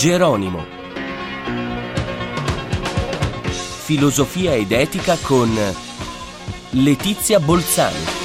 Geronimo. Filosofia ed etica con Letizia Bolzani.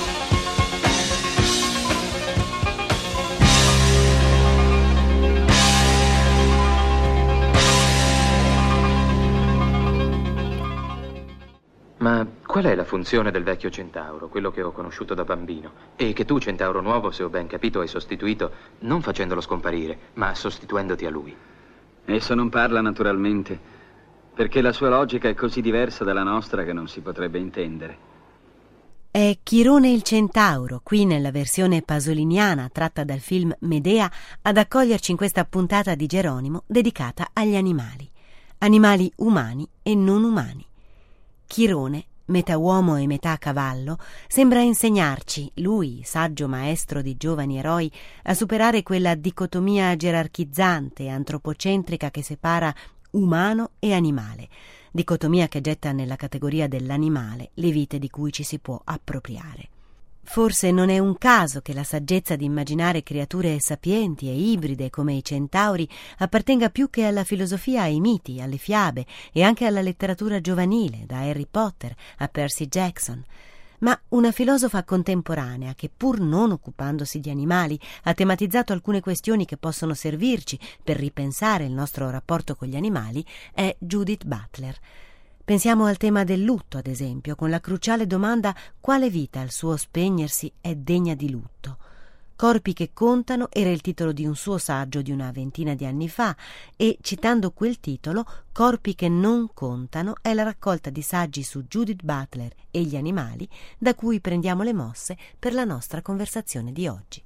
Ma qual è la funzione del vecchio centauro, quello che ho conosciuto da bambino? E che tu, centauro nuovo, se ho ben capito, hai sostituito, non facendolo scomparire, ma sostituendoti a lui? Esso non parla naturalmente, perché la sua logica è così diversa dalla nostra che non si potrebbe intendere. È Chirone il centauro, qui nella versione pasoliniana tratta dal film Medea, ad accoglierci in questa puntata di Geronimo dedicata agli animali. Animali umani e non umani. Chirone, metà uomo e metà cavallo, sembra insegnarci, lui, saggio maestro di giovani eroi, a superare quella dicotomia gerarchizzante e antropocentrica che separa umano e animale, dicotomia che getta nella categoria dell'animale le vite di cui ci si può appropriare. Forse non è un caso che la saggezza di immaginare creature sapienti e ibride come i centauri appartenga più che alla filosofia ai miti, alle fiabe e anche alla letteratura giovanile, da Harry Potter a Percy Jackson. Ma una filosofa contemporanea che, pur non occupandosi di animali, ha tematizzato alcune questioni che possono servirci per ripensare il nostro rapporto con gli animali è Judith Butler. Pensiamo al tema del lutto, ad esempio, con la cruciale domanda: quale vita al suo spegnersi è degna di lutto? Corpi che contano era il titolo di un suo saggio di una ventina di anni fa e, citando quel titolo, Corpi che non contano è la raccolta di saggi su Judith Butler e gli animali da cui prendiamo le mosse per la nostra conversazione di oggi.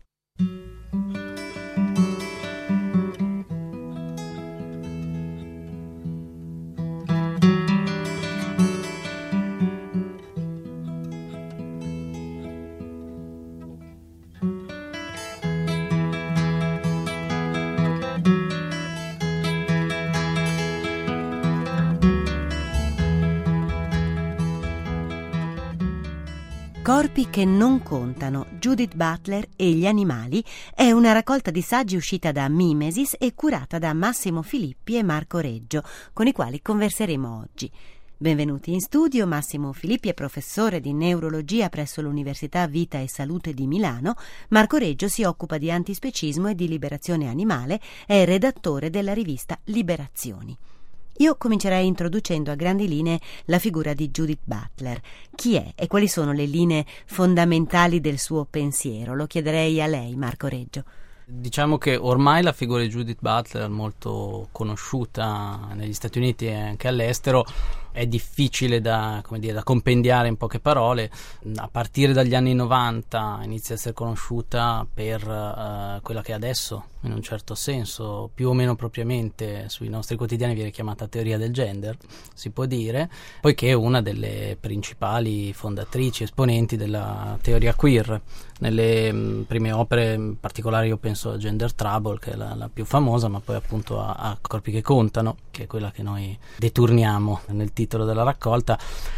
Corpi che non contano, Judith Butler e gli animali è una raccolta di saggi uscita da Mimesis e curata da Massimo Filippi e Marco Reggio, con i quali converseremo oggi. Benvenuti in studio. Massimo Filippi è professore di neurologia presso l'Università Vita e Salute di Milano. Marco Reggio si occupa di antispecismo e di liberazione animale, è redattore della rivista Liberazioni. Io comincerei introducendo a grandi linee la figura di Judith Butler. Chi è e quali sono le linee fondamentali del suo pensiero? Lo chiederei a lei, Marco Reggio. Diciamo che ormai la figura di Judith Butler, molto conosciuta negli Stati Uniti e anche all'estero, è difficile da compendiare in poche parole. A partire dagli anni 90 inizia a essere conosciuta per quella che adesso, in un certo senso, più o meno propriamente sui nostri quotidiani viene chiamata teoria del gender, si può dire, poiché è una delle principali fondatrici, esponenti della teoria queer. Nelle prime opere, in particolare io penso a Gender Trouble, che è la più famosa, ma poi appunto a Corpi che contano, che è quella che noi deturniamo nel titolo della raccolta.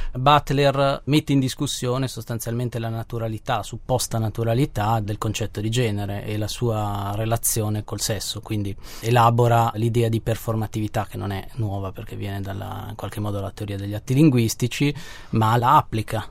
Butler mette in discussione sostanzialmente la naturalità, supposta naturalità del concetto di genere e la sua relazione col sesso, quindi elabora l'idea di performatività, che non è nuova perché viene in qualche modo dalla teoria degli atti linguistici, ma la applica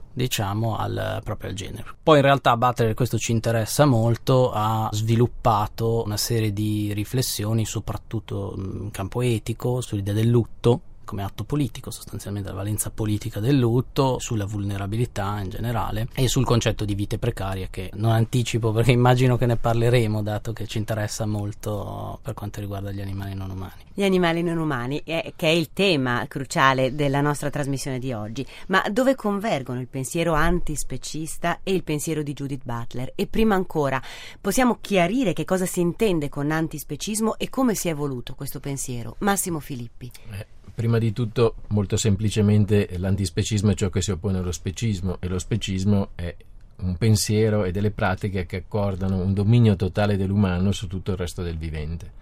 proprio al genere. Poi in realtà Butler, questo ci interessa molto, ha sviluppato una serie di riflessioni soprattutto in campo etico, sull'idea del lutto come atto politico, sostanzialmente la valenza politica del lutto, sulla vulnerabilità in generale e sul concetto di vite precarie, che non anticipo perché immagino che ne parleremo, dato che ci interessa molto per quanto riguarda gli animali non umani. Gli animali non umani, che è il tema cruciale della nostra trasmissione di oggi. Ma dove convergono il pensiero antispecista e il pensiero di Judith Butler? E prima ancora, possiamo chiarire che cosa si intende con antispecismo e come si è evoluto questo pensiero? Massimo Filippi. Prima di tutto, molto semplicemente, l'antispecismo è ciò che si oppone allo specismo, e lo specismo è un pensiero e delle pratiche che accordano un dominio totale dell'umano su tutto il resto del vivente.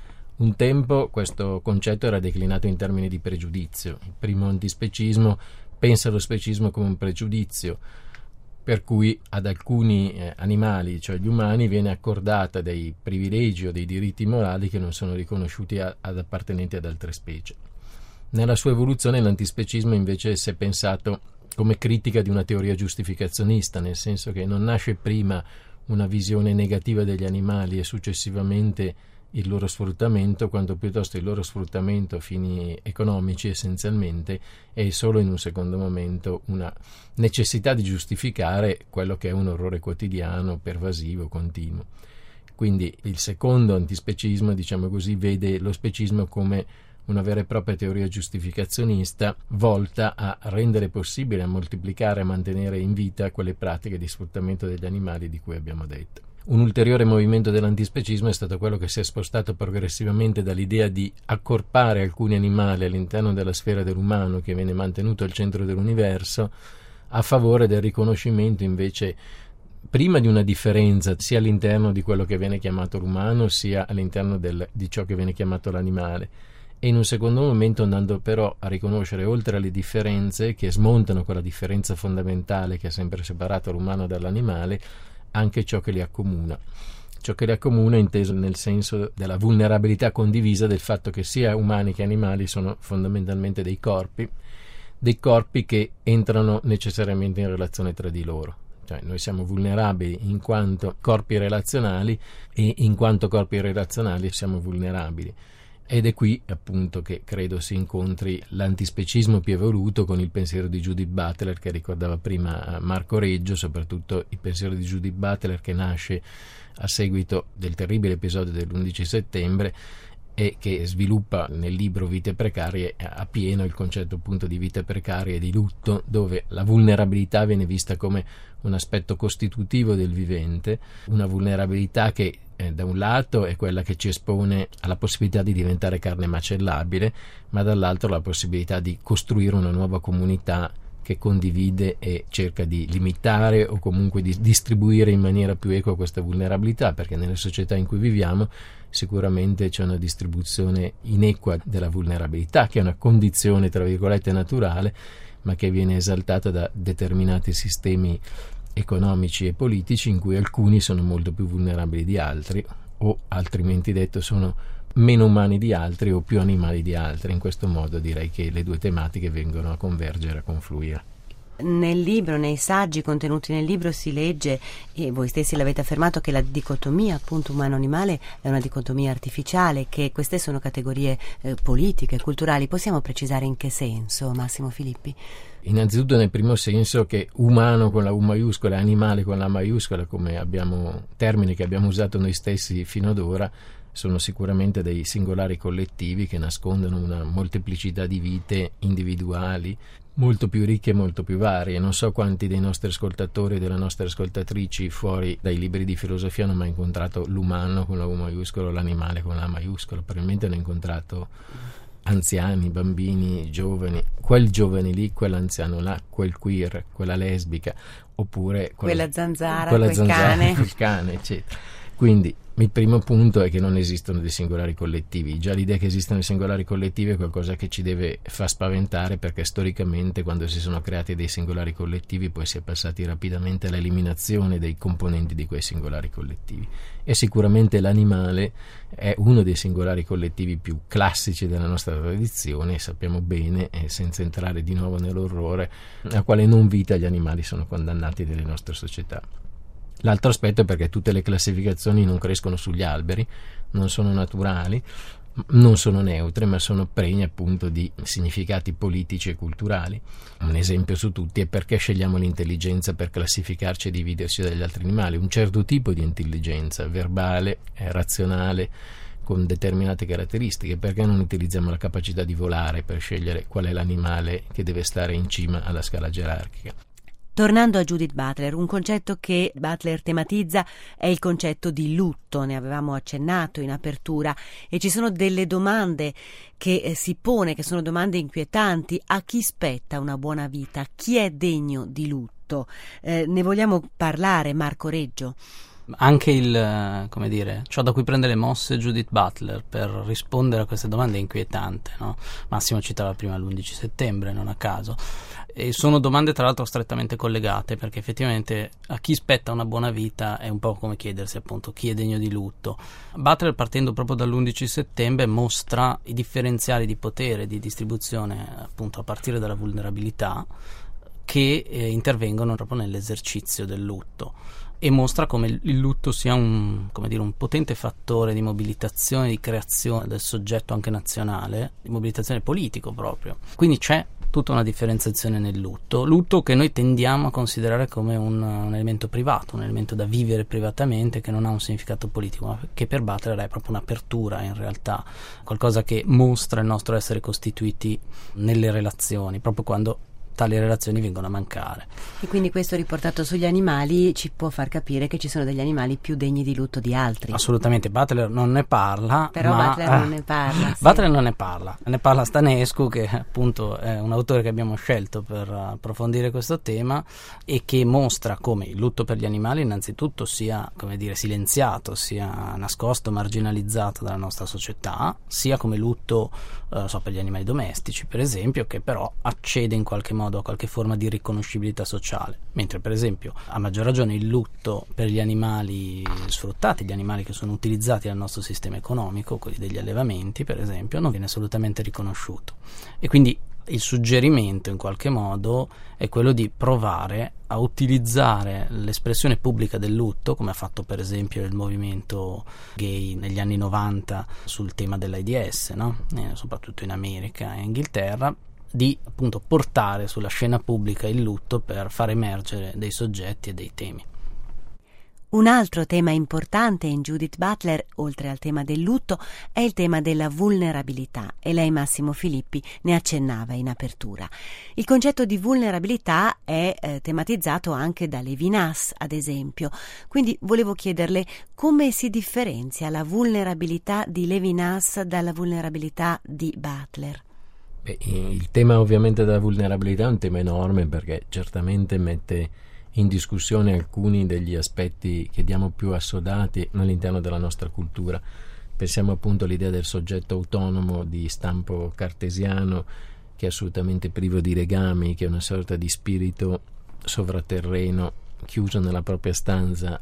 Un tempo questo concetto era declinato in termini di pregiudizio. Il primo antispecismo pensa allo specismo come un pregiudizio, per cui ad alcuni animali, cioè gli umani, viene accordata dei privilegi o dei diritti morali che non sono riconosciuti ad appartenenti ad altre specie. Nella sua evoluzione l'antispecismo invece si è pensato come critica di una teoria giustificazionista, nel senso che non nasce prima una visione negativa degli animali e successivamente il loro sfruttamento, quanto piuttosto il loro sfruttamento a fini economici essenzialmente è solo in un secondo momento una necessità di giustificare quello che è un orrore quotidiano, pervasivo, continuo. Quindi il secondo antispecismo, diciamo così, vede lo specismo come una vera e propria teoria giustificazionista volta a rendere possibile, a moltiplicare, a mantenere in vita quelle pratiche di sfruttamento degli animali di cui abbiamo detto. Un ulteriore movimento dell'antispecismo è stato quello che si è spostato progressivamente dall'idea di accorpare alcuni animali all'interno della sfera dell'umano, che viene mantenuto al centro dell'universo, a favore del riconoscimento invece prima di una differenza sia all'interno di quello che viene chiamato l'umano sia all'interno di ciò che viene chiamato l'animale, e in un secondo momento andando però a riconoscere, oltre alle differenze che smontano quella differenza fondamentale che ha sempre separato l'umano dall'animale, anche ciò che li accomuna. Ciò che li accomuna inteso nel senso della vulnerabilità condivisa del fatto che sia umani che animali sono fondamentalmente dei corpi che entrano necessariamente in relazione tra di loro. Cioè noi siamo vulnerabili in quanto corpi relazionali e in quanto corpi relazionali siamo vulnerabili. Ed è qui appunto che credo si incontri l'antispecismo più evoluto con il pensiero di Judith Butler che ricordava prima Marco Reggio, soprattutto il pensiero di Judith Butler che nasce a seguito del terribile episodio dell'11 settembre e che sviluppa nel libro Vite precarie a pieno il concetto appunto di vite precarie e di lutto, dove la vulnerabilità viene vista come un aspetto costitutivo del vivente, una vulnerabilità che da un lato è quella che ci espone alla possibilità di diventare carne macellabile, ma dall'altro la possibilità di costruire una nuova comunità che condivide e cerca di limitare o comunque di distribuire in maniera più equa questa vulnerabilità, perché nelle società in cui viviamo sicuramente c'è una distribuzione inequa della vulnerabilità, che è una condizione tra virgolette naturale, ma che viene esaltata da determinati sistemi economici e politici in cui alcuni sono molto più vulnerabili di altri, o altrimenti detto sono meno umani di altri o più animali di altri. In questo modo direi che le due tematiche vengono a convergere, a confluire. Nel libro, nei saggi contenuti nel libro si legge, e voi stessi l'avete affermato, che la dicotomia appunto umano-animale è una dicotomia artificiale, che queste sono categorie politiche, culturali. Possiamo precisare in che senso, Massimo Filippi? Innanzitutto nel primo senso che umano con la U maiuscola e animale con la maiuscola, come termini che abbiamo usato noi stessi fino ad ora, sono sicuramente dei singolari collettivi che nascondono una molteplicità di vite individuali molto più ricche e molto più varie. Non so quanti dei nostri ascoltatori e delle nostre ascoltatrici fuori dai libri di filosofia hanno mai incontrato l'umano con la U maiuscola o l'animale con la A maiuscola. Probabilmente hanno incontrato anziani, bambini, giovani, quel giovane lì, quell'anziano là, quel queer, quella lesbica, oppure quella zanzara, quel cane, eccetera. Quindi il primo punto è che non esistono dei singolari collettivi. Già l'idea che esistano dei singolari collettivi è qualcosa che ci deve far spaventare, perché storicamente quando si sono creati dei singolari collettivi poi si è passati rapidamente all'eliminazione dei componenti di quei singolari collettivi, e sicuramente l'animale è uno dei singolari collettivi più classici della nostra tradizione, e sappiamo bene, senza entrare di nuovo nell'orrore, a quale non vita gli animali sono condannati nelle nostre società. L'altro aspetto è perché tutte le classificazioni non crescono sugli alberi, non sono naturali, non sono neutre, ma sono pregne appunto di significati politici e culturali. Un esempio su tutti è perché scegliamo l'intelligenza per classificarci e dividerci dagli altri animali. Un certo tipo di intelligenza, verbale, razionale, con determinate caratteristiche. Perché non utilizziamo la capacità di volare per scegliere qual è l'animale che deve stare in cima alla scala gerarchica? Tornando a Judith Butler, un concetto che Butler tematizza è il concetto di lutto, ne avevamo accennato in apertura, e ci sono delle domande che si pone, che sono domande inquietanti. A chi spetta una buona vita? Chi è degno di lutto? Ne vogliamo parlare, Marco Reggio? Anche ciò da cui prende le mosse Judith Butler per rispondere a queste domande è inquietante, no? Massimo citava prima l'11 settembre, non a caso. E sono domande tra l'altro strettamente collegate, perché effettivamente a chi spetta una buona vita è un po' come chiedersi appunto chi è degno di lutto. Butler, partendo proprio dall'11 settembre, mostra i differenziali di potere, di distribuzione appunto a partire dalla vulnerabilità che intervengono proprio nell'esercizio del lutto, e mostra come il lutto sia un potente fattore di mobilitazione, di creazione del soggetto anche nazionale, di mobilitazione politico proprio. Quindi c'è tutta una differenziazione nel lutto che noi tendiamo a considerare come un elemento privato, un elemento da vivere privatamente, che non ha un significato politico, ma che per Butler è proprio un'apertura, in realtà qualcosa che mostra il nostro essere costituiti nelle relazioni, proprio quando tali relazioni vengono a mancare. E quindi questo riportato sugli animali ci può far capire che ci sono degli animali più degni di lutto di altri. Assolutamente, Butler non ne parla. Però Butler non ne parla. Sì. Butler non ne parla Stanescu, che appunto è un autore che abbiamo scelto per approfondire questo tema, e che mostra come il lutto per gli animali innanzitutto sia, silenziato, sia nascosto, marginalizzato dalla nostra società, sia come lutto per gli animali domestici, per esempio, che però accede in qualche modo a qualche forma di riconoscibilità sociale, mentre per esempio a maggior ragione il lutto per gli animali sfruttati, gli animali che sono utilizzati dal nostro sistema economico, quelli degli allevamenti per esempio, non viene assolutamente riconosciuto. E quindi il suggerimento in qualche modo è quello di provare a utilizzare l'espressione pubblica del lutto, come ha fatto per esempio il movimento gay negli anni 90 sul tema dell'AIDS, no? Soprattutto in America e Inghilterra, di appunto portare sulla scena pubblica il lutto per far emergere dei soggetti e dei temi. Un altro tema importante in Judith Butler, oltre al tema del lutto, è il tema della vulnerabilità, e lei, Massimo Filippi, ne accennava in apertura. Il concetto di vulnerabilità è tematizzato anche da Levinas, ad esempio. Quindi volevo chiederle come si differenzia la vulnerabilità di Levinas dalla vulnerabilità di Butler. Il tema ovviamente della vulnerabilità è un tema enorme, perché certamente mette in discussione alcuni degli aspetti che diamo più assodati all'interno della nostra cultura. Pensiamo appunto all'idea del soggetto autonomo di stampo cartesiano, che è assolutamente privo di legami, che è una sorta di spirito sovraterreno chiuso nella propria stanza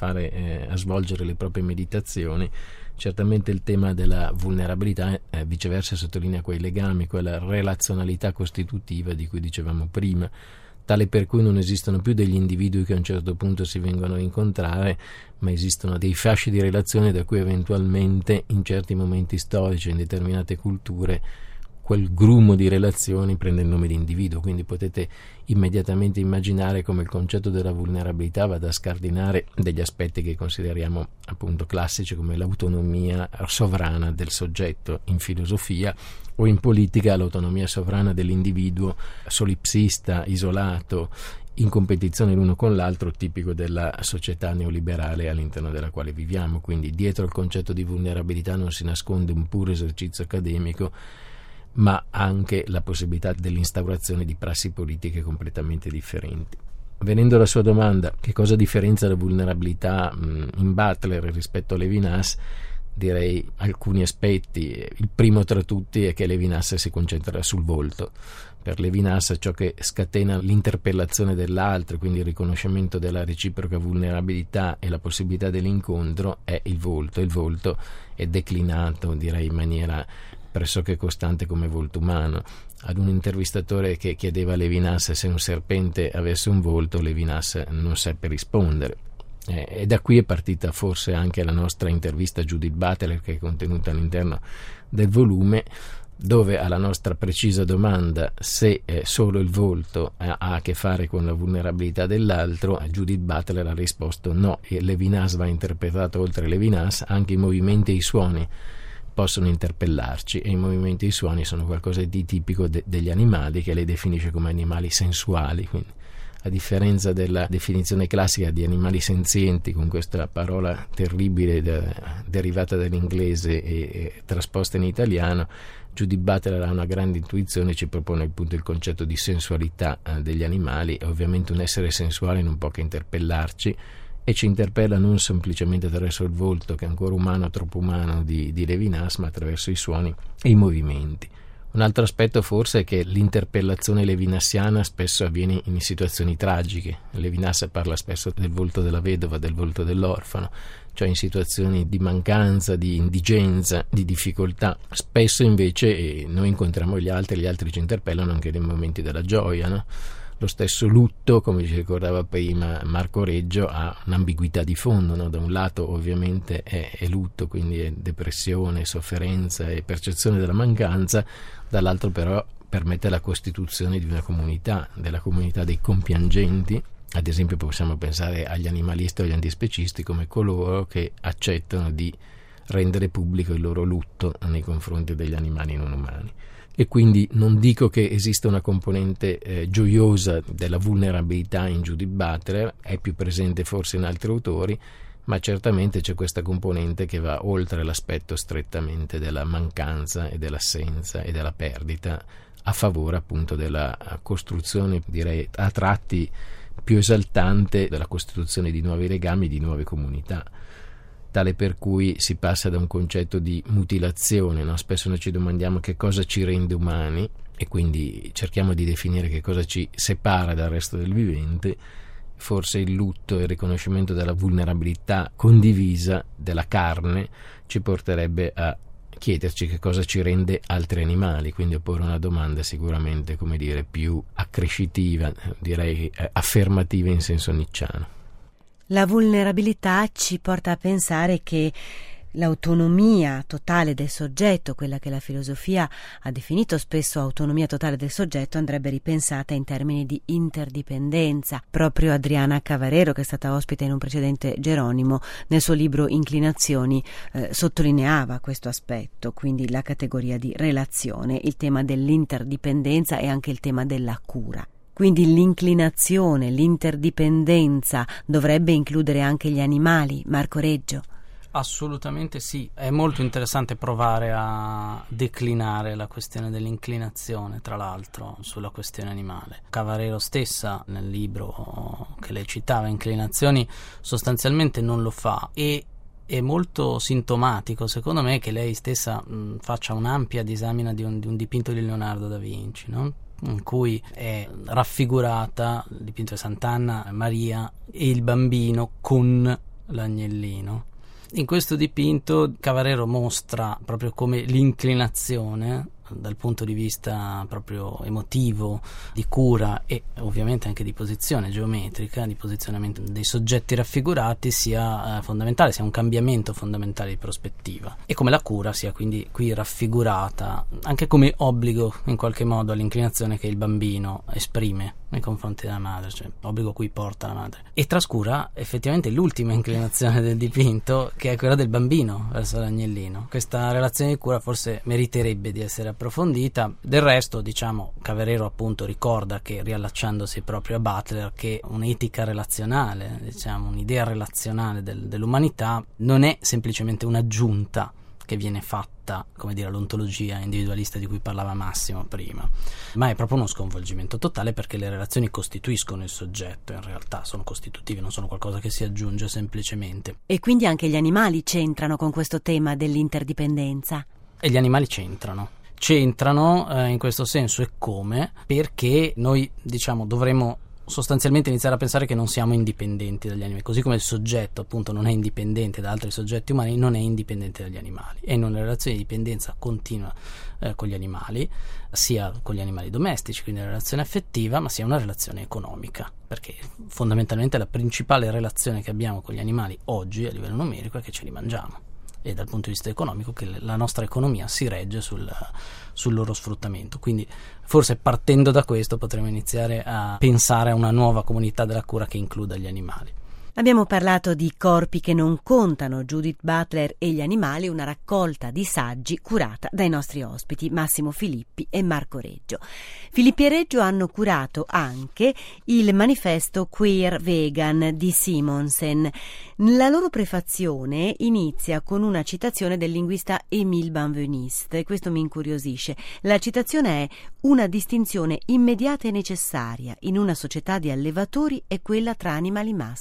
a svolgere le proprie meditazioni. Certamente il tema della vulnerabilità viceversa sottolinea quei legami, quella relazionalità costitutiva di cui dicevamo prima, tale per cui non esistono più degli individui che a un certo punto si vengono a incontrare, ma esistono dei fasci di relazione da cui eventualmente in certi momenti storici, in determinate culture, quel grumo di relazioni prende il nome di individuo. Quindi potete immediatamente immaginare come il concetto della vulnerabilità vada a scardinare degli aspetti che consideriamo appunto classici, come l'autonomia sovrana del soggetto in filosofia, o in politica l'autonomia sovrana dell'individuo solipsista, isolato, in competizione l'uno con l'altro, tipico della società neoliberale all'interno della quale viviamo. Quindi dietro il concetto di vulnerabilità non si nasconde un puro esercizio accademico, ma anche la possibilità dell'instaurazione di prassi politiche completamente differenti. Venendo alla sua domanda, che cosa differenzia la vulnerabilità in Butler rispetto a Levinas, direi alcuni aspetti. Il primo tra tutti è che Levinas si concentra sul volto. Per Levinas ciò che scatena l'interpellazione dell'altro, quindi il riconoscimento della reciproca vulnerabilità e la possibilità dell'incontro, è il volto. Il volto è declinato, direi in maniera pressoché costante, come volto umano. Ad un intervistatore che chiedeva a Levinas se un serpente avesse un volto, Levinas non seppe rispondere. E da qui è partita forse anche la nostra intervista a Judith Butler, che è contenuta all'interno del volume, dove alla nostra precisa domanda se solo il volto ha a che fare con la vulnerabilità dell'altro, Judith Butler ha risposto no, e Levinas va interpretato oltre Levinas, anche i movimenti e i suoni possono interpellarci, e i movimenti e i suoni sono qualcosa di tipico degli animali, che lei definisce come animali sensuali. Quindi, a differenza della definizione classica di animali senzienti, con questa parola terribile derivata dall'inglese e trasposta in italiano, Judith Butler ha una grande intuizione e ci propone appunto il concetto di sensualità degli animali. Ovviamente un essere sensuale non può che interpellarci, e ci interpella non semplicemente attraverso il volto, che è ancora umano, troppo umano, di Levinas, ma attraverso i suoni e i movimenti. Un altro aspetto forse è che l'interpellazione levinasiana spesso avviene in situazioni tragiche. Levinas parla spesso del volto della vedova, del volto dell'orfano, cioè in situazioni di mancanza, di indigenza, di difficoltà. Spesso invece noi incontriamo gli altri ci interpellano anche nei momenti della gioia, no? Lo stesso lutto, come ci ricordava prima Marco Reggio, ha un'ambiguità di fondo, no? Da un lato ovviamente è lutto, quindi è depressione, sofferenza e percezione della mancanza, dall'altro però permette la costituzione di una comunità, della comunità dei compiangenti. Ad esempio possiamo pensare agli animalisti o agli antispecisti come coloro che accettano di rendere pubblico il loro lutto nei confronti degli animali non umani. E quindi non dico che esista una componente gioiosa della vulnerabilità in Judith Butler, è più presente forse in altri autori, ma certamente c'è questa componente che va oltre l'aspetto strettamente della mancanza e dell'assenza e della perdita, a favore appunto della costruzione, direi a tratti più esaltante, della costituzione di nuovi legami, di nuove comunità, tale per cui si passa da un concetto di mutilazione, no? Spesso noi ci domandiamo che cosa ci rende umani e quindi cerchiamo di definire che cosa ci separa dal resto del vivente. Forse il lutto e il riconoscimento della vulnerabilità condivisa della carne ci porterebbe a chiederci che cosa ci rende altri animali, quindi a porre una domanda sicuramente, come dire, più accrescitiva, direi affermativa in senso nietzschiano. La vulnerabilità ci porta a pensare che l'autonomia totale del soggetto, quella che la filosofia ha definito spesso autonomia totale del soggetto, andrebbe ripensata in termini di interdipendenza. Proprio Adriana Cavarero, che è stata ospite in un precedente Geronimo, nel suo libro Inclinazioni sottolineava questo aspetto, quindi la categoria di relazione, il tema dell'interdipendenza e anche il tema della cura. Quindi l'inclinazione, l'interdipendenza dovrebbe includere anche gli animali, Marco Reggio? Assolutamente sì, è molto interessante provare a declinare la questione dell'inclinazione, tra l'altro, sulla questione animale. Cavarero stessa, nel libro che lei citava, Inclinazioni, sostanzialmente non lo fa, e è molto sintomatico, secondo me, che lei stessa faccia un'ampia disamina di un dipinto di Leonardo da Vinci, no? In cui è raffigurata il dipinto di Sant'Anna Maria e il bambino con l'agnellino. In questo dipinto Cavarero mostra proprio come l'inclinazione, dal punto di vista proprio emotivo, di cura e ovviamente anche di posizione geometrica, di posizionamento dei soggetti raffigurati, sia fondamentale, sia un cambiamento fondamentale di prospettiva, e come la cura sia quindi qui raffigurata anche come obbligo in qualche modo all'inclinazione che il bambino esprime nei confronti della madre, cioè obbligo a cui porta la madre, e trascura effettivamente l'ultima inclinazione del dipinto, che è quella del bambino verso l'agnellino. Questa relazione di cura forse meriterebbe di essere approfondita. Del resto, diciamo, Cavarero appunto ricorda che, riallacciandosi proprio a Butler, che un'etica relazionale, diciamo un'idea relazionale dell'umanità non è semplicemente un'aggiunta che viene fatta, come dire, all'ontologia individualista di cui parlava Massimo prima, ma è proprio uno sconvolgimento totale, perché le relazioni costituiscono il soggetto, in realtà sono costitutive, non sono qualcosa che si aggiunge semplicemente. E quindi anche gli animali c'entrano con questo tema dell'interdipendenza? E gli animali c'entrano in questo senso, e come? Perché noi, diciamo, dovremmo sostanzialmente iniziare a pensare che non siamo indipendenti dagli animali, così come il soggetto appunto non è indipendente da altri soggetti umani, non è indipendente dagli animali, e in una relazione di dipendenza continua con gli animali, sia con gli animali domestici, quindi una relazione affettiva, ma sia una relazione economica, perché fondamentalmente la principale relazione che abbiamo con gli animali oggi a livello numerico è che ce li mangiamo, e dal punto di vista economico che la nostra economia si regge sul loro sfruttamento. Quindi forse partendo da questo potremo iniziare a pensare a una nuova comunità della cura che includa gli animali. Abbiamo parlato di Corpi che non contano, Judith Butler e gli animali, una raccolta di saggi curata dai nostri ospiti Massimo Filippi e Marco Reggio. Filippi e Reggio hanno curato anche il manifesto Queer Vegan di Simonsen. La loro prefazione inizia con una citazione del linguista Émile Benveniste, e questo mi incuriosisce. La citazione è: una distinzione immediata e necessaria in una società di allevatori è quella tra animali maschi e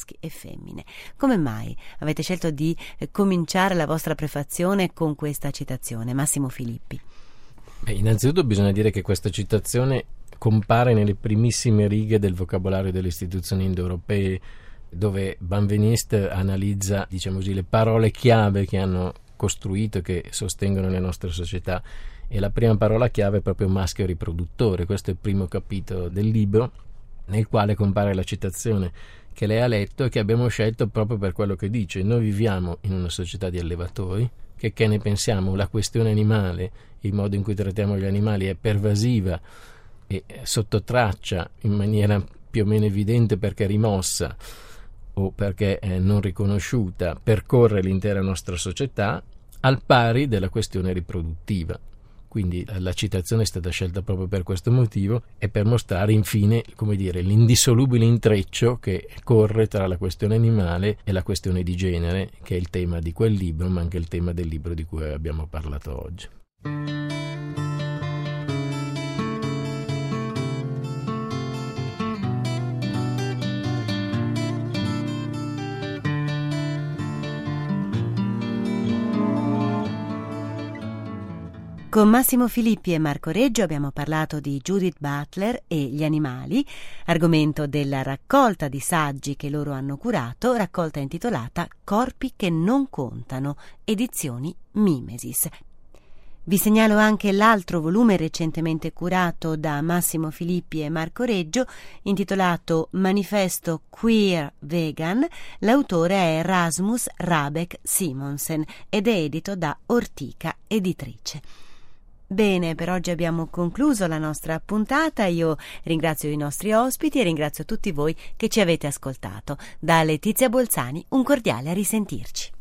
femmine. Come mai avete scelto di cominciare la vostra prefazione con questa citazione? Massimo Filippi. Innanzitutto bisogna dire che questa citazione compare nelle primissime righe del vocabolario delle istituzioni indoeuropee, dove Benveniste analizza, diciamo così, le parole chiave che hanno costruito e che sostengono le nostre società, e la prima parola chiave è proprio maschio riproduttore. Questo è il primo capitolo del libro, nel quale compare la citazione che lei ha letto e che abbiamo scelto proprio per quello che dice. Noi viviamo in una società di allevatori, che ne pensiamo, la questione animale, il modo in cui trattiamo gli animali è pervasiva e sotto traccia in maniera più o meno evidente, perché rimossa o perché non riconosciuta, percorre l'intera nostra società, al pari della questione riproduttiva. Quindi la citazione è stata scelta proprio per questo motivo e per mostrare infine, come dire, l'indissolubile intreccio che corre tra la questione animale e la questione di genere, che è il tema di quel libro, ma anche il tema del libro di cui abbiamo parlato oggi. Con Massimo Filippi e Marco Reggio abbiamo parlato di Judith Butler e gli animali, argomento della raccolta di saggi che loro hanno curato, raccolta intitolata Corpi che non contano, edizioni Mimesis. Vi segnalo anche l'altro volume recentemente curato da Massimo Filippi e Marco Reggio, intitolato Manifesto Queer Vegan. L'autore è Rasmus Rabeck Simonsen ed è edito da Ortica Editrice. Bene, per oggi abbiamo concluso la nostra puntata. Io ringrazio i nostri ospiti e ringrazio tutti voi che ci avete ascoltato. Da Letizia Bolzani un cordiale a risentirci.